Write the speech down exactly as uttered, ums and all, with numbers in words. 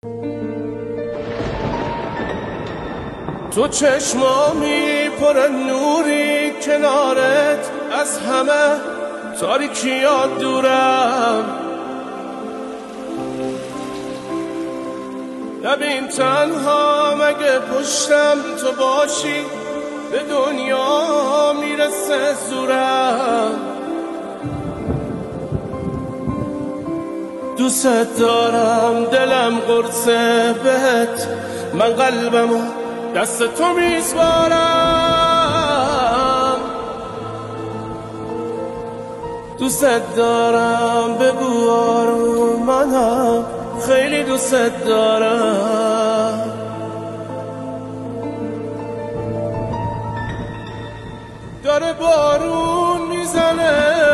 تو چشمامی پر نوری کنارت از همه تاریکیات دورم نبین تنها مگه پشتم تو باشی به دنیا میرسه زورم دوست دارم دلم قرصه بهت من قلبمو دست تو میسپارم دوست دارم بگو آروم منم خیلی دوست دارم داره بارون میزنه